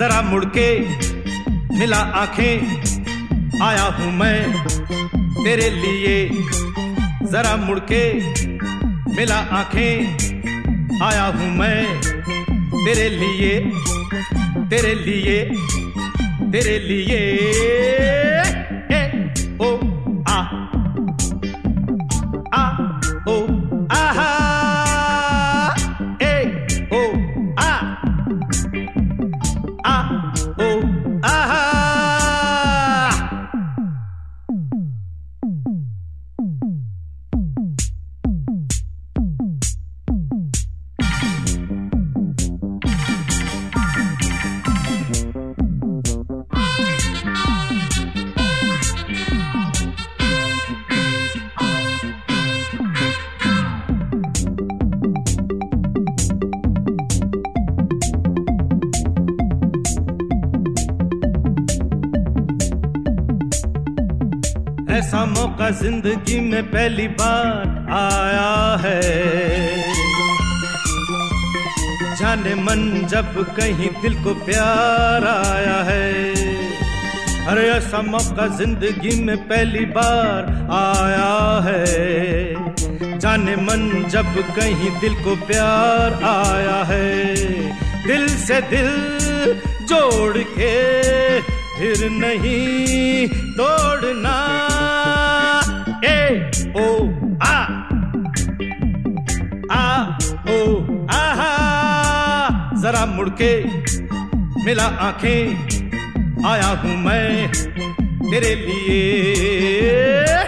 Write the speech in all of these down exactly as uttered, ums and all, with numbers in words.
जरा मुड़ के मिला आंखें, आया हूं मैं तेरे लिए। जरा मुड़ के मिला आंखें, आया हूं मैं तेरे लिए, तेरे लिए, तेरे लिए। ए ओ आ आ ओ आहा, ए ओ आ आ ओ आहा। ऐसा मौका जिंदगी में पहली बार आया है, जाने मन जब कहीं दिल को प्यार आया है। अरे ऐसा मौका जिंदगी में पहली बार आया है, जाने मन जब कहीं दिल को प्यार आया है। दिल से दिल जोड़ के फिर नहीं तोड़ना। ए ओ आ आ ओ आहा, जरा मुड़ के मिला आंखें, आया हूं मैं तेरे लिए।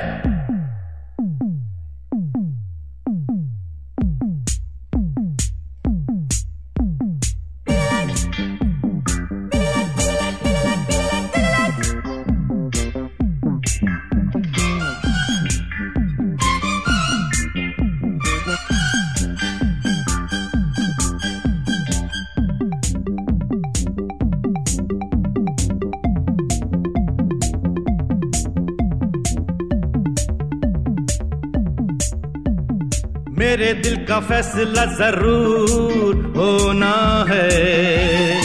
मेरे दिल का फैसला जरूर होना है,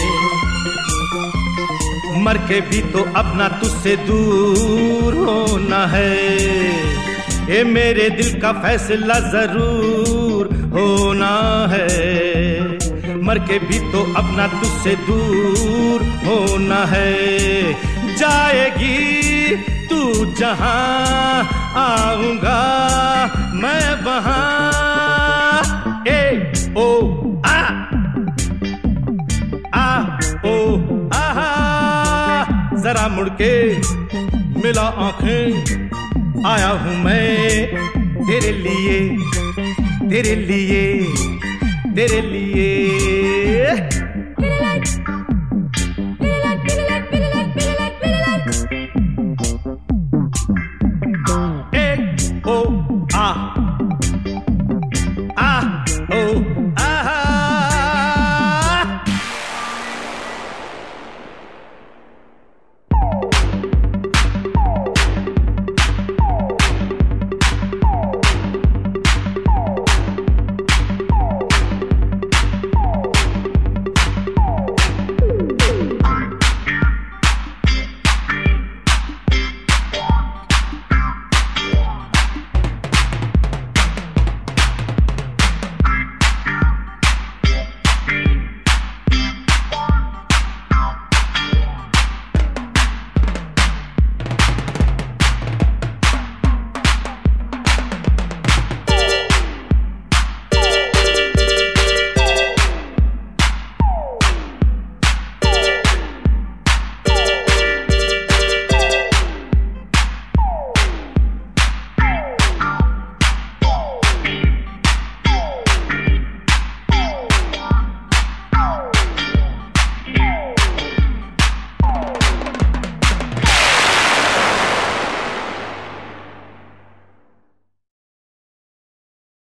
मर के भी तो अपना तुझसे दूर होना है। ये मेरे दिल का फैसला जरूर होना है, मर के भी तो अपना तुझसे दूर होना है। जाएगी तू जहां, आऊंगा मैं वहां। ए ओ आ आ ओ आहा, जरा मुड़ के मिला आंखें, आया हूं मैं तेरे लिए, तेरे लिए, तेरे लिए।